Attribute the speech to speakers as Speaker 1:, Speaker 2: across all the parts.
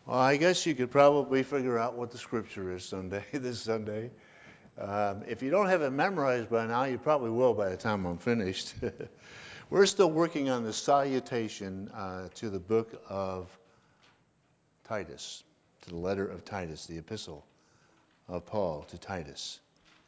Speaker 1: Well, I guess you could probably figure out what the scripture is this Sunday. If you don't have it memorized by now, you probably will by the time I'm finished. We're still working on the salutation to the book of Titus, to the letter of Titus, the epistle of Paul to Titus.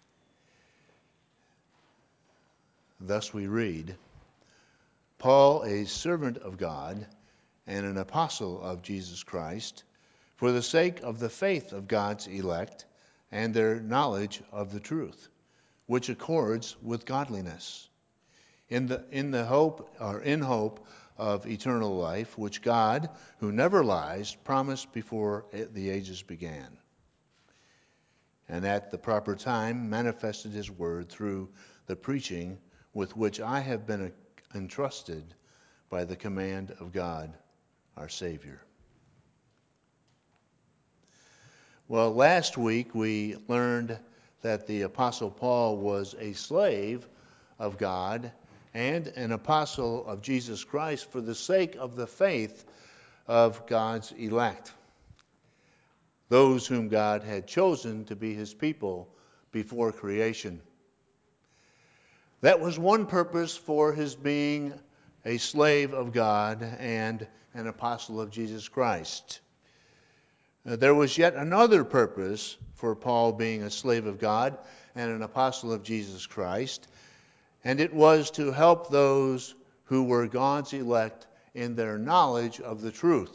Speaker 1: Thus we read, Paul, a servant of God and an apostle of Jesus Christ, for the sake of the faith of God's elect and their knowledge of the truth, which accords with godliness, in hope of eternal life, which God, who never lies, promised before the ages began, and at the proper time manifested his word through the preaching with which I have been entrusted by the command of God, our Savior. Well, last week we learned that the Apostle Paul was a slave of God and an apostle of Jesus Christ for the sake of the faith of God's elect, those whom God had chosen to be his people before creation. That was one purpose for his being a slave of God and an apostle of Jesus Christ. There was yet another purpose for Paul being a slave of God and an apostle of Jesus Christ, and it was to help those who were God's elect in their knowledge of the truth.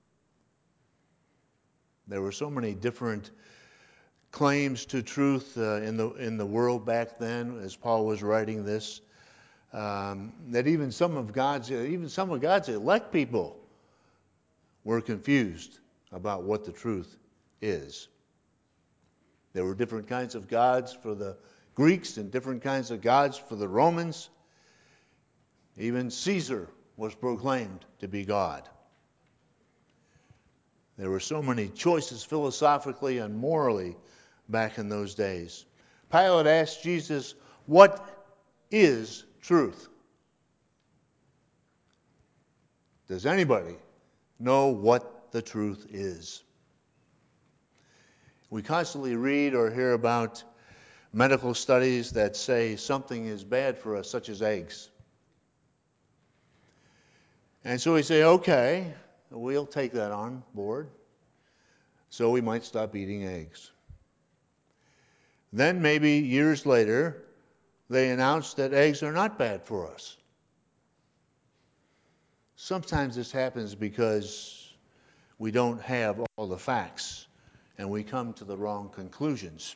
Speaker 1: There were so many different claims to truth in the world back then, as Paul was writing this, that even some of God's elect people were confused about what the truth is. There were different kinds of gods for the Greeks and different kinds of gods for the Romans. Even Caesar was proclaimed to be God. There were so many choices philosophically and morally back in those days. Pilate asked Jesus, "What is truth?" Does anybody know what the truth is? We constantly read or hear about medical studies that say something is bad for us, such as eggs. And so we say, okay, we'll take that on board. So we might stop eating eggs. Then maybe years later, they announce that eggs are not bad for us. Sometimes this happens because we don't have all the facts and we come to the wrong conclusions.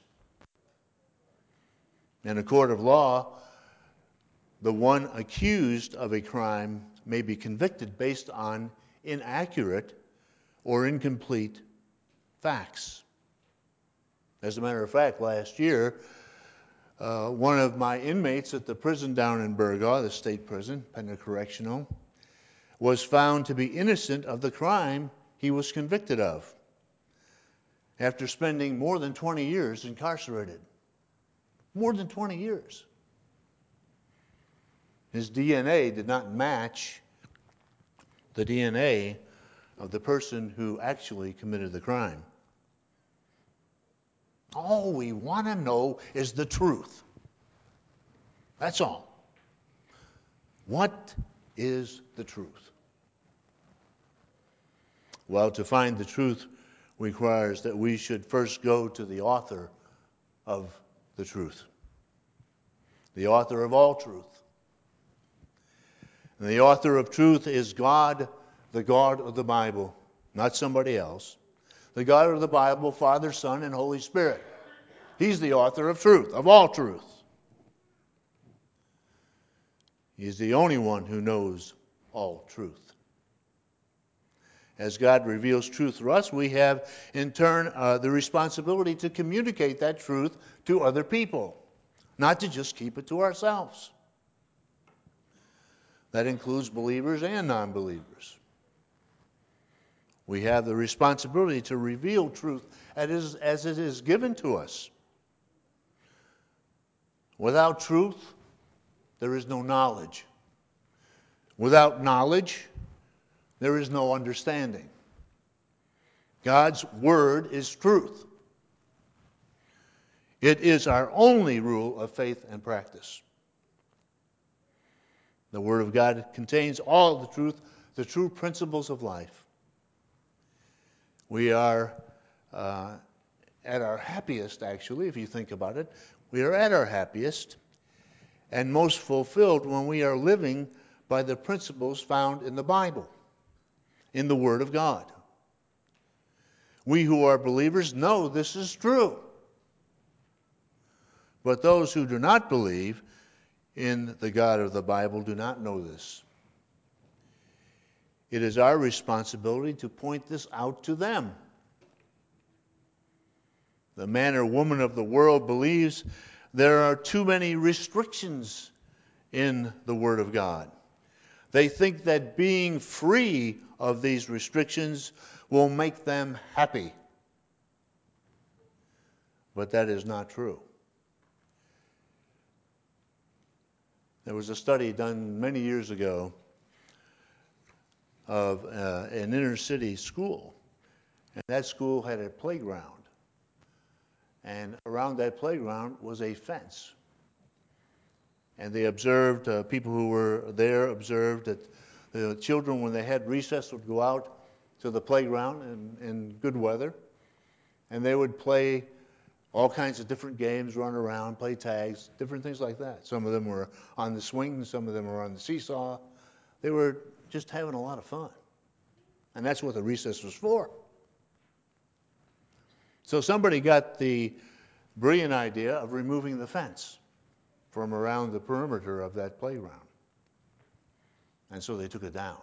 Speaker 1: In a court of law, the one accused of a crime may be convicted based on inaccurate or incomplete facts. As a matter of fact, last year, one of my inmates at the prison down in Burgaw, the state prison, Pender Correctional, was found to be innocent of the crime he was convicted of after spending more than 20 years incarcerated. More than 20 years. His DNA did not match the DNA of the person who actually committed the crime. All we want to know is the truth. That's all. What is the truth? Well, to find the truth requires that we should first go to the author of the truth, the author of all truth. And the author of truth is God, the God of the Bible, not somebody else. The God of the Bible, Father, Son, and Holy Spirit. He's the author of truth, of all truth. He's the only one who knows all truth. As God reveals truth to us, we have, in turn, the responsibility to communicate that truth to other people, not to just keep it to ourselves. That includes believers and non-believers. We have the responsibility to reveal truth as it is given to us. Without truth, there is no knowledge. Without knowledge, there is no understanding. God's Word is truth. It is our only rule of faith and practice. The Word of God contains all the truth, the true principles of life. We are at our happiest, actually, if you think about it. We are at our happiest and most fulfilled when we are living by the principles found in the Bible, in the Word of God. We who are believers know this is true. But those who do not believe in the God of the Bible do not know this. It is our responsibility to point this out to them. The man or woman of the world believes there are too many restrictions in the Word of God. They think that being free of these restrictions will make them happy. But that is not true. There was a study done many years ago of an inner city school. And that school had a playground. And around that playground was a fence. And they observed, people who were there observed that the children, when they had recess, would go out to the playground in good weather. And they would play all kinds of different games, run around, play tags, different things like that. Some of them were on the swing, some of them were on the seesaw. They were just having a lot of fun. And that's what the recess was for. So somebody got the brilliant idea of removing the fence from around the perimeter of that playground. And so they took it down.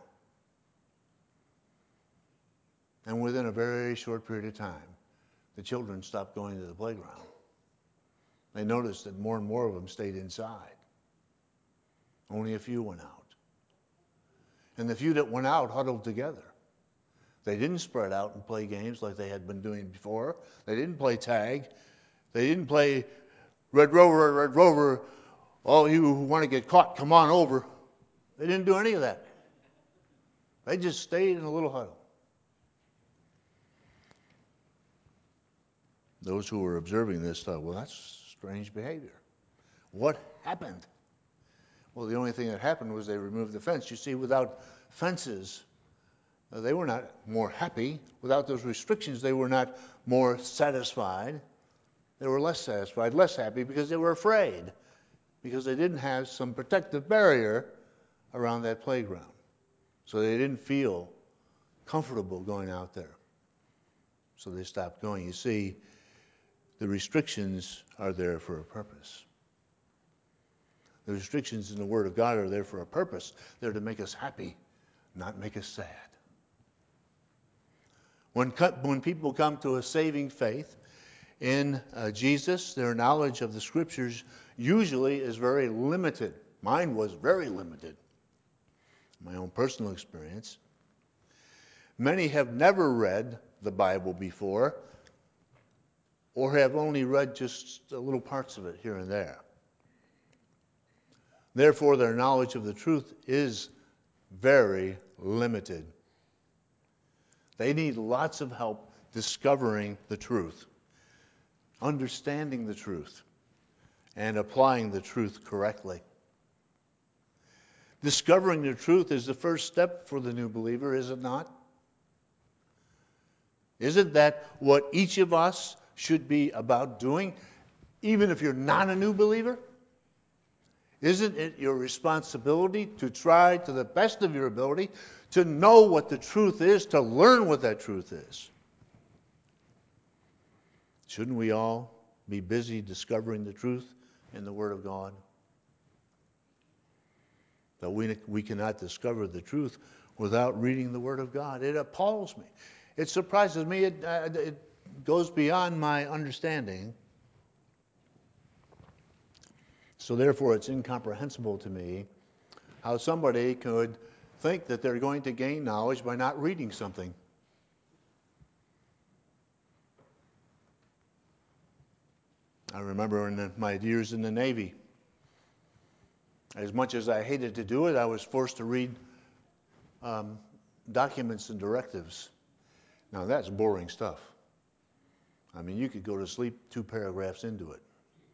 Speaker 1: And within a very short period of time, the children stopped going to the playground. They noticed that more and more of them stayed inside. Only a few went out. And the few that went out huddled together. They didn't spread out and play games like they had been doing before. They didn't play tag. They didn't play Red Rover, Red Rover, all you who want to get caught, come on over. They didn't do any of that. They just stayed in a little huddle. Those who were observing this thought, well, that's strange behavior. What happened? Well, the only thing that happened was they removed the fence. You see, without fences, they were not more happy. Without those restrictions, they were not more satisfied. They were less satisfied, less happy, because they were afraid, because they didn't have some protective barrier around that playground. So they didn't feel comfortable going out there. So they stopped going. You see, the restrictions are there for a purpose. The restrictions in the Word of God are there for a purpose. They're to make us happy, not make us sad. When people come to a saving faith in Jesus, their knowledge of the Scriptures usually is very limited. Mine was very limited. My own personal experience. Many have never read the Bible before, or have only read just little parts of it here and there. Therefore, their knowledge of the truth is very limited. They need lots of help discovering the truth, understanding the truth, and applying the truth correctly. Discovering the truth is the first step for the new believer, is it not? Isn't that what each of us should be about doing, even if you're not a new believer? Isn't it your responsibility to try to the best of your ability to know what the truth is, to learn what that truth is? Shouldn't we all be busy discovering the truth in the Word of God? But we cannot discover the truth without reading the Word of God. It appalls me. It surprises me. It goes beyond my understanding. So therefore, it's incomprehensible to me how somebody could think that they're going to gain knowledge by not reading something. I remember in my years in the Navy, as much as I hated to do it, I was forced to read documents and directives. Now that's boring stuff. I mean, you could go to sleep 2 paragraphs into it.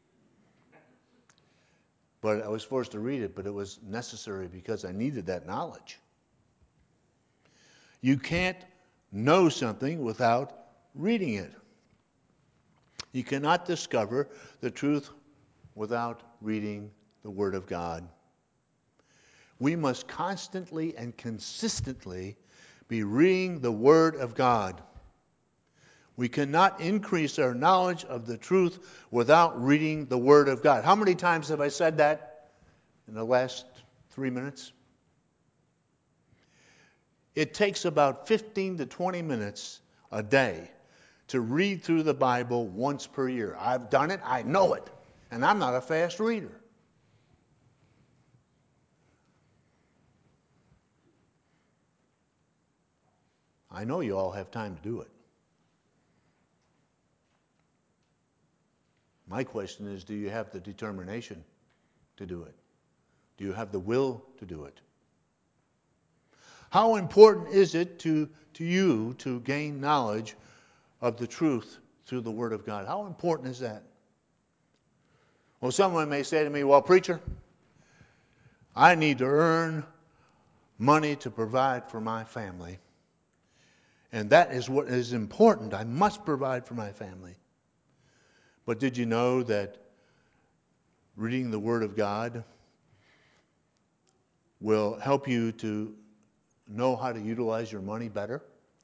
Speaker 1: But I was forced to read it, but it was necessary because I needed that knowledge. You can't know something without reading it. You cannot discover the truth without reading the Word of God. We must constantly and consistently be reading the Word of God. We cannot increase our knowledge of the truth without reading the Word of God. How many times have I said that in the last 3 minutes? It takes about 15 to 20 minutes a day to read through the Bible once per year. I've done it, I know it, and I'm not a fast reader. I know you all have time to do it. My question is, do you have the determination to do it? Do you have the will to do it? How important is it to you to gain knowledge of the truth through the Word of God? How important is that? Well, someone may say to me, well, preacher, I need to earn money to provide for my family. And that is what is important. I must provide for my family. But did you know that reading the Word of God will help you to know how to utilize your money better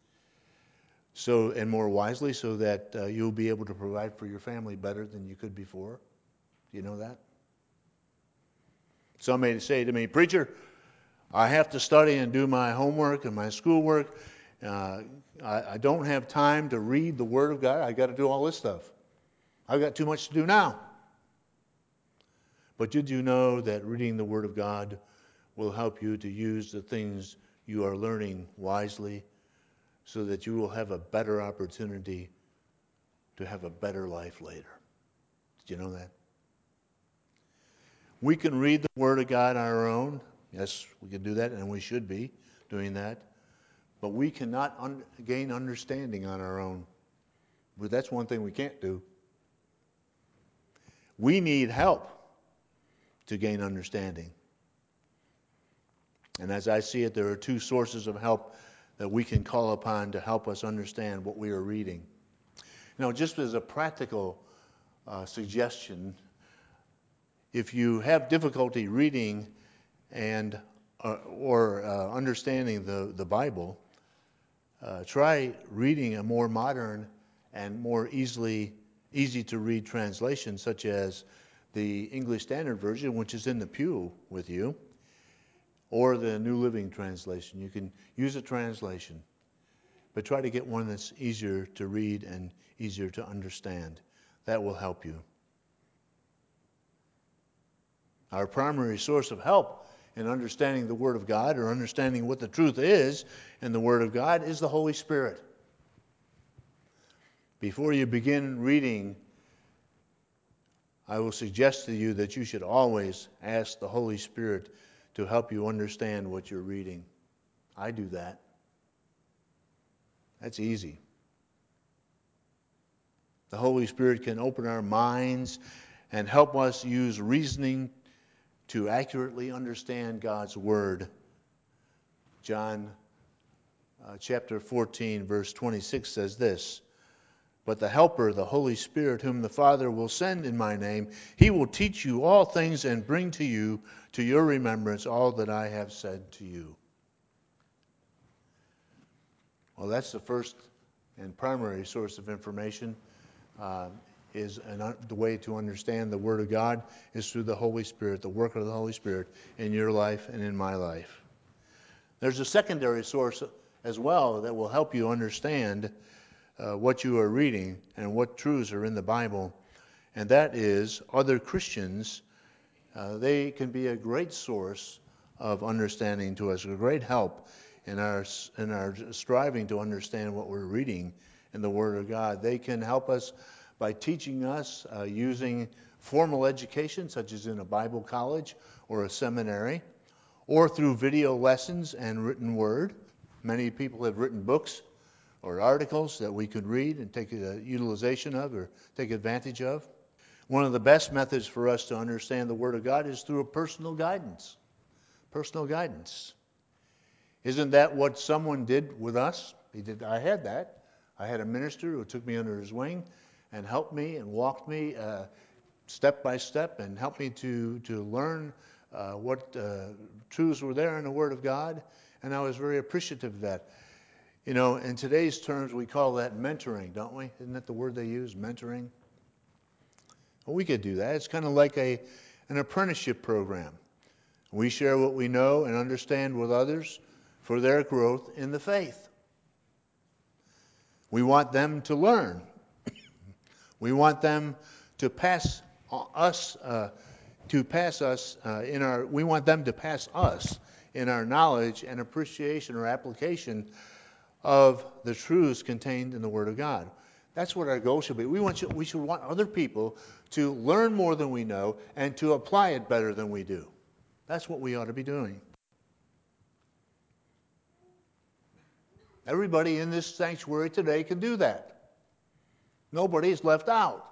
Speaker 1: and more wisely, so that you'll be able to provide for your family better than you could before? Do you know that? Some may say to me, preacher, I have to study and do my homework and my schoolwork. I don't have time to read the Word of God. I got to do all this stuff. I've got too much to do now. But did you know that reading the Word of God will help you to use the things you are learning wisely, so that you will have a better opportunity to have a better life later? Did you know that? We can read the Word of God on our own. Yes, we can do that, and we should be doing that. But we cannot gain understanding on our own. But that's one thing we can't do. We need help to gain understanding. And as I see it, there are 2 sources of help that we can call upon to help us understand what we are reading. Now, just as a practical suggestion, if you have difficulty reading and or understanding the Bible, try reading a more modern and more easy to read translation, such as the English Standard Version, which is in the pew with you, or the New Living Translation. You can use a translation, but try to get one that's easier to read and easier to understand. That will help you. Our primary source of help in understanding the Word of God, or understanding what the truth is in the Word of God, is the Holy Spirit. Before you begin reading, I will suggest to you that you should always ask the Holy Spirit to help you understand what you're reading. I do that. That's easy. The Holy Spirit can open our minds and help us use reasoning to accurately understand God's Word. John chapter 14, verse 26 says this, "But the Helper, the Holy Spirit, whom the Father will send in my name, he will teach you all things and bring to your remembrance all that I have said to you." Well, that's the first and primary source of information. The way to understand the Word of God is through the Holy Spirit, the work of the Holy Spirit in your life and in my life. There's a secondary source as well that will help you understand what you are reading and what truths are in the Bible, and that is other Christians. They can be a great source of understanding to us, a great help in our striving to understand what we're reading in the Word of God. They can help us by teaching us using formal education, such as in a Bible college or a seminary, or through video lessons and written word. Many people have written books or articles that we could read and take utilization of or take advantage of. One of the best methods for us to understand the Word of God is through a personal guidance. Personal guidance. Isn't that what someone did with us? I had that. I had a minister who took me under his wing and helped me and walked me step by step and helped me to learn what truths were there in the Word of God. And I was very appreciative of that. You know, in today's terms, we call that mentoring, don't we? Isn't that the word they use, mentoring? Well, we could do that. It's kind of like an apprenticeship program. We share what we know and understand with others for their growth in the faith. We want them to learn. We want them to pass us we want them to pass us in our knowledge and appreciation or application of the truths contained in the Word of God. That's what our goal should be. We should want other people to learn more than we know and to apply it better than we do. That's what we ought to be doing. Everybody in this sanctuary today can do that. Nobody is left out.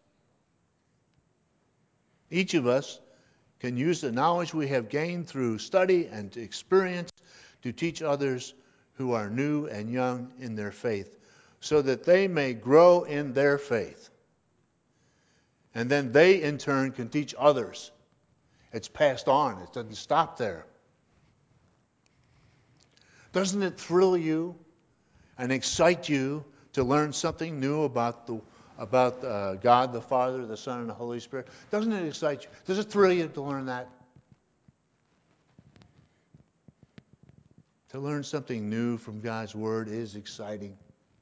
Speaker 1: Each of us can use the knowledge we have gained through study and experience to teach others who are new and young in their faith, so that they may grow in their faith. And then they, in turn, can teach others. It's passed on. It doesn't stop there. Doesn't it thrill you and excite you to learn something new about God the Father, the Son, and the Holy Spirit? Doesn't it excite you? Does it thrill you to learn that? To learn something new from God's Word is exciting.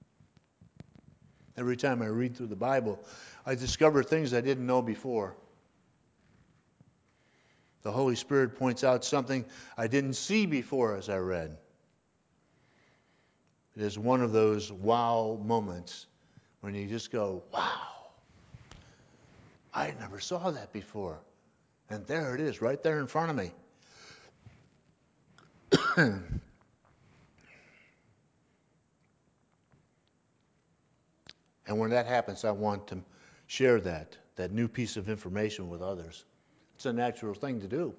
Speaker 1: Every time I read through the Bible, I discover things I didn't know before. The Holy Spirit points out something I didn't see before as I read. It is one of those wow moments when you just go, wow, I never saw that before. And there it is, right there in front of me. And when that happens, I want to share that new piece of information with others. It's a natural thing to do.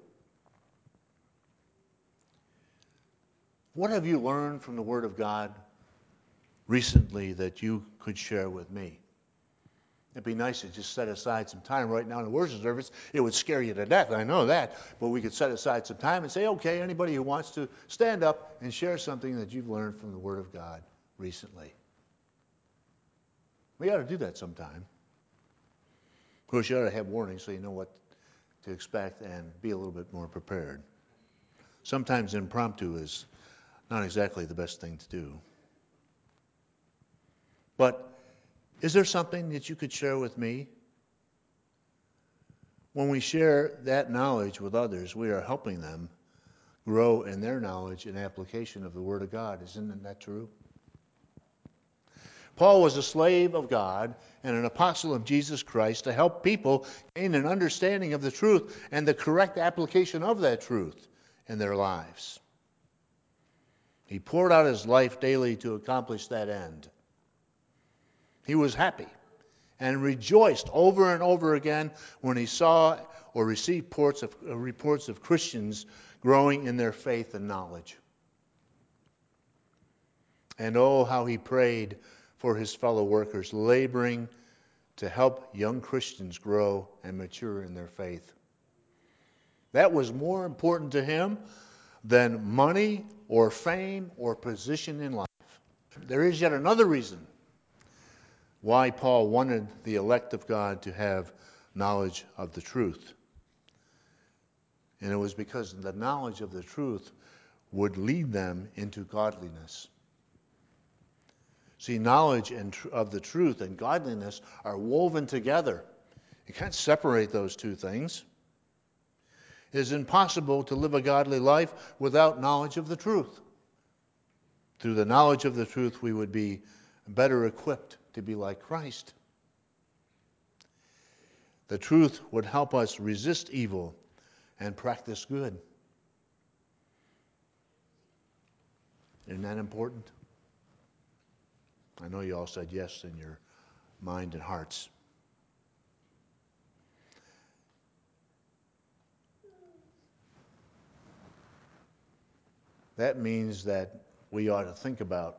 Speaker 1: What have you learned from the Word of God recently that you could share with me? It'd be nice to just set aside some time right now in the worship service. It would scare you to death, I know that. But we could set aside some time and say, okay, anybody who wants to stand up and share something that you've learned from the Word of God recently. We ought to do that sometime. Of course, you ought to have warnings so you know what to expect and be a little bit more prepared. Sometimes impromptu is not exactly the best thing to do. But is there something that you could share with me? When we share that knowledge with others, we are helping them grow in their knowledge and application of the Word of God. Isn't that true? Paul was a slave of God and an apostle of Jesus Christ to help people gain an understanding of the truth and the correct application of that truth in their lives. He poured out his life daily to accomplish that end. He was happy and rejoiced over and over again when he saw or received reports of Christians growing in their faith and knowledge. And oh, how he prayed for his fellow workers, laboring to help young Christians grow and mature in their faith. That was more important to him than money or fame or position in life. There is yet another reason why Paul wanted the elect of God to have knowledge of the truth. And it was because the knowledge of the truth would lead them into godliness. See, knowledge of the truth and godliness are woven together. You can't separate those two things. It is impossible to live a godly life without knowledge of the truth. Through the knowledge of the truth, we would be better equipped to be like Christ. The truth would help us resist evil and practice good. Isn't that important? I know you all said yes in your mind and hearts. That means that we ought to think about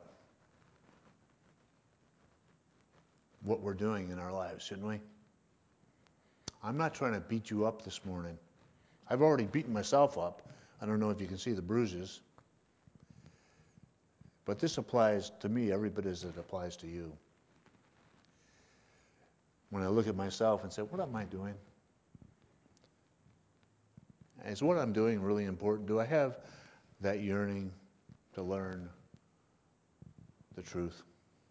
Speaker 1: what we're doing in our lives, shouldn't we? I'm not trying to beat you up this morning. I've already beaten myself up. I don't know if you can see the bruises. But this applies to me every bit as it applies to you. When I look at myself and say, what am I doing? Is what I'm doing really important? Do I have that yearning to learn the truth?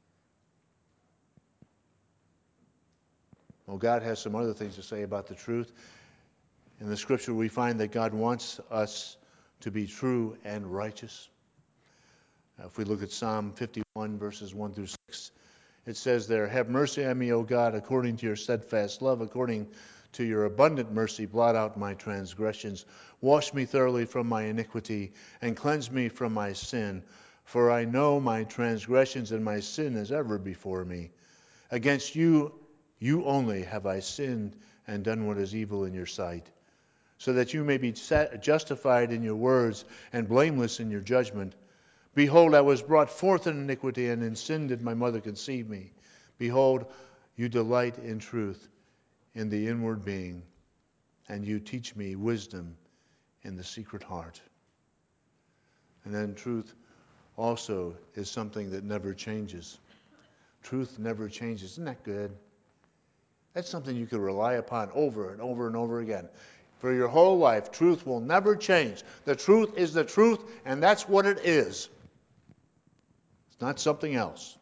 Speaker 1: Well, God has some other things to say about the truth. In the scripture, we find that God wants us to be true and righteous. If we look at Psalm 51, verses 1 through 6, it says there, have mercy on me, O God, according to your steadfast love, according to your abundant mercy, blot out my transgressions. Wash me thoroughly from my iniquity, and cleanse me from my sin. For I know my transgressions, and my sin is ever before me. Against you, you only have I sinned and done what is evil in your sight, so that you may be justified in your words and blameless in your judgment. Behold, I was brought forth in iniquity, and in sin did my mother conceive me. Behold, you delight in truth in the inward being, and you teach me wisdom in the secret heart. And then truth also is something that never changes. Truth never changes. Isn't that good? That's something you can rely upon over and over and over again. For your whole life, truth will never change. The truth is the truth, and that's what it is. It's not something else.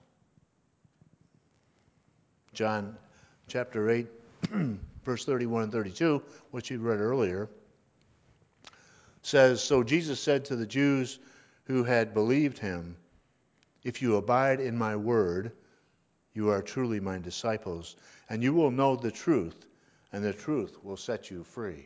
Speaker 1: John chapter 8, verse 31 and 32, which you read earlier, says, so Jesus said to the Jews who had believed him, if you abide in my word, you are truly my disciples, and you will know the truth, and the truth will set you free.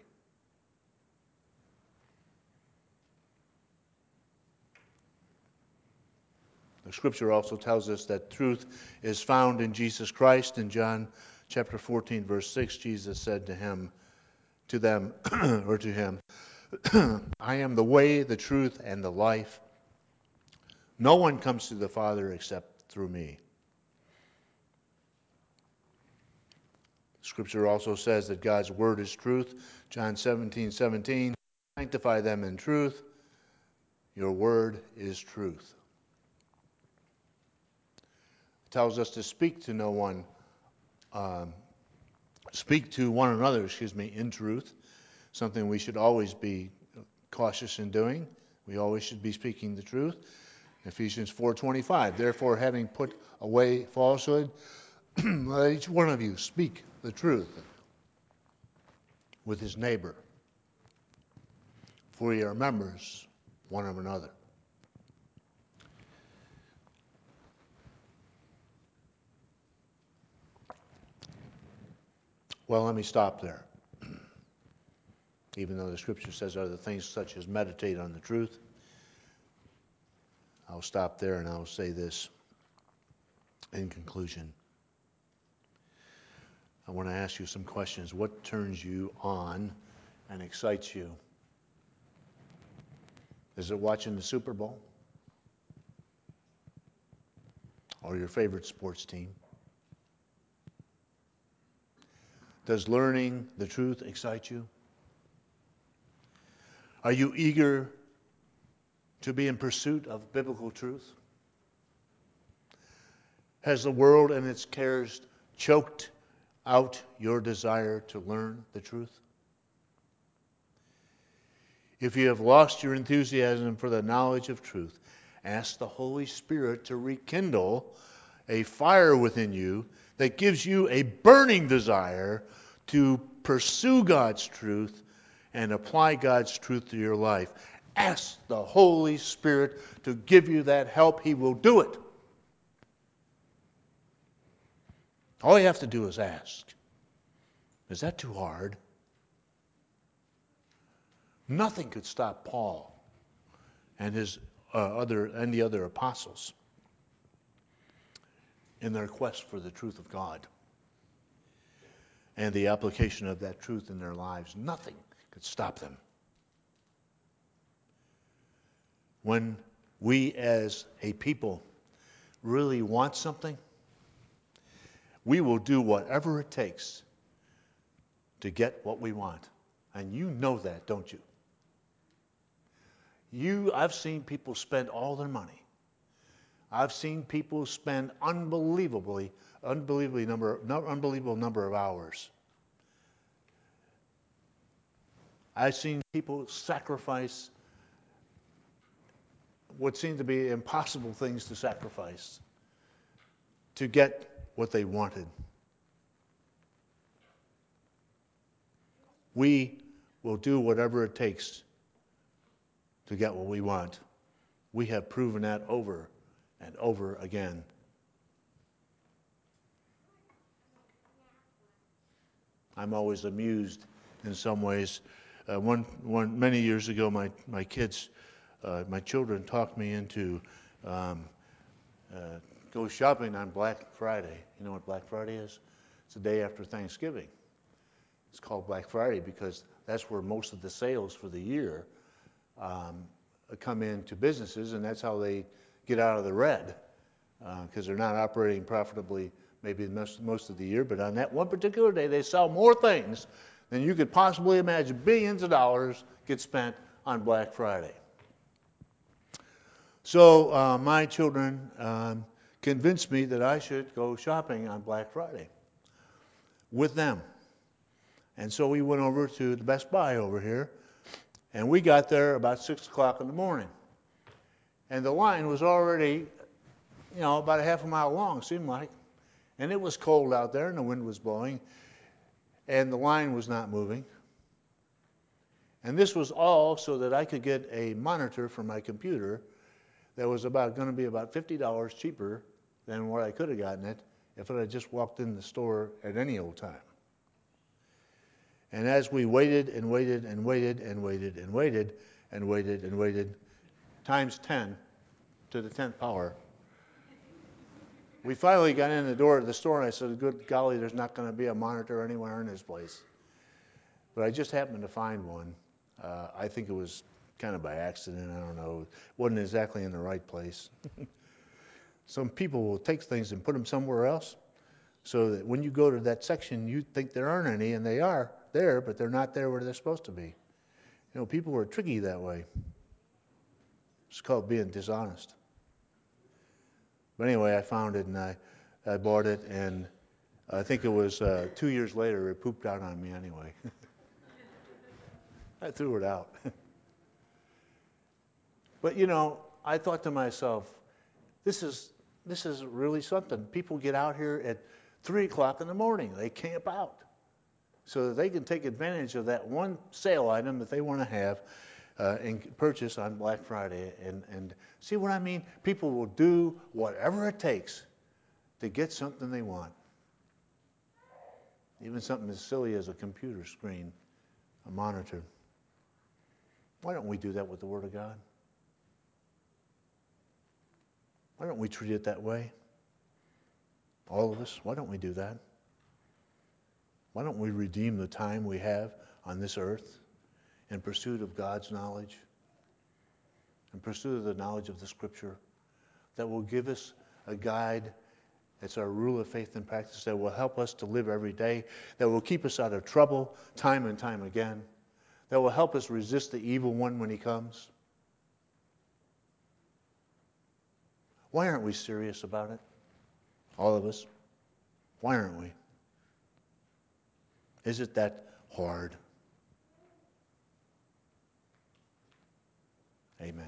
Speaker 1: The scripture also tells us that truth is found in Jesus Christ. In John chapter 14, verse 6, Jesus said to him, to them, or to him, I am the way, the truth, and the life. No one comes to the Father except through me. Scripture also says that God's word is truth. John 17:17, sanctify them in truth. Your word is truth. It tells us to speak to one another, in truth. Something we should always be cautious in doing. We always should be speaking the truth. Ephesians 4:25, therefore having put away falsehood, let each one of you speak the truth with his neighbor, for ye are members one of another. Well, let me stop there. Even though the scripture says other things such as meditate on the truth, I'll stop there and I'll say this in conclusion. I want to ask you some questions. What turns you on and excites you? Is it watching the Super Bowl? Or your favorite sports team? Does learning the truth excite you? Are you eager to be in pursuit of biblical truth? Has the world and its cares choked out your desire to learn the truth? If you have lost your enthusiasm for the knowledge of truth, ask the Holy Spirit to rekindle a fire within you that gives you a burning desire to pursue God's truth and apply God's truth to your life. Ask the Holy Spirit to give you that help. He will do it. All you have to do is ask. Is that too hard? Nothing could stop Paul and the other apostles. in their quest for the truth of God and the application of that truth in their lives. Nothing could stop them. When we as a people really want something, we will do whatever it takes to get what we want. And you know that, don't you? I've seen people spend all their money. I've seen people spend unbelievable number of hours. I've seen people sacrifice what seemed to be impossible things to sacrifice to get what they wanted. We will do whatever it takes to get what we want. We have proven that over and over again. I'm always amused in some ways. Many years ago, my children talked me into go shopping on Black Friday. You know what Black Friday is? It's the day after Thanksgiving. It's called Black Friday because that's where most of the sales for the year come into businesses, and that's how they get out of the red because they're not operating profitably maybe most of the year, but on that one particular day they sell more things than you could possibly imagine. Billions of dollars get spent on Black Friday. So my children convinced me that I should go shopping on Black Friday with them. And so we went over to the Best Buy over here, and we got there about 6 o'clock in the morning. And the line was already, about a half a mile long, it seemed like. And it was cold out there, and the wind was blowing, and the line was not moving. And this was all so that I could get a monitor for my computer that was going to be about $50 cheaper than what I could have gotten it if I had just walked in the store at any old time. And as we waited and waited and waited and waited and waited and waited and waited, times 10 to the 10th power, we finally got in the door of the store, and I said, good golly, there's not going to be a monitor anywhere in this place. But I just happened to find one. I think it was kind of by accident. I don't know. It wasn't exactly in the right place. Some people will take things and put them somewhere else so that when you go to that section, you think there aren't any, and they are there, but they're not there where they're supposed to be. People are tricky that way. It's called being dishonest. But anyway, I found it, and I bought it, and I think it was 2 years later, it pooped out on me anyway. I threw it out. But, I thought to myself, this is really something. People get out here at 3 o'clock in the morning. They camp out so that they can take advantage of that one sale item that they want to have and purchase on Black Friday. And see what I mean? People will do whatever it takes to get something they want. Even something as silly as a computer screen, a monitor. Why don't we do that with the Word of God? Why don't we treat it that way? All of us, why don't we do that? Why don't we redeem the time we have on this earth in pursuit of God's knowledge, in pursuit of the knowledge of the Scripture that will give us a guide. It's our rule of faith and practice that will help us to live every day, that will keep us out of trouble time and time again, that will help us resist the evil one when he comes. Why aren't we serious about it? All of us. Why aren't we? Is it that hard? Amen.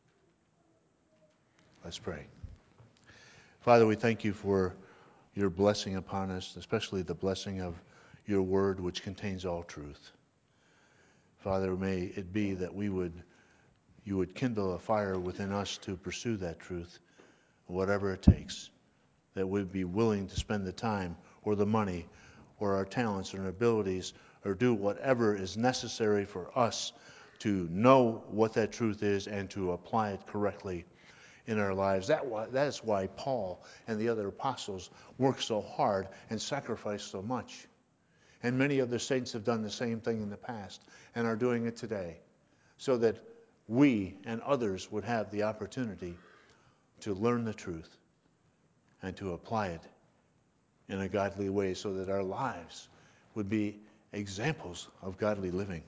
Speaker 1: Let's pray. Father, we thank you for your blessing upon us, especially the blessing of your word, which contains all truth. Father, may it be that you would kindle a fire within us to pursue that truth, whatever it takes, that we'd be willing to spend the time or the money or our talents and abilities or do whatever is necessary for us to know what that truth is and to apply it correctly in our lives. That's why Paul and the other apostles worked so hard and sacrificed so much. And many other saints have done the same thing in the past and are doing it today, so that we and others would have the opportunity to learn the truth and to apply it in a godly way, so that our lives would be examples of godly living.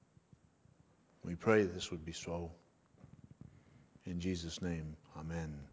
Speaker 1: We pray this would be so. In Jesus' name, amen.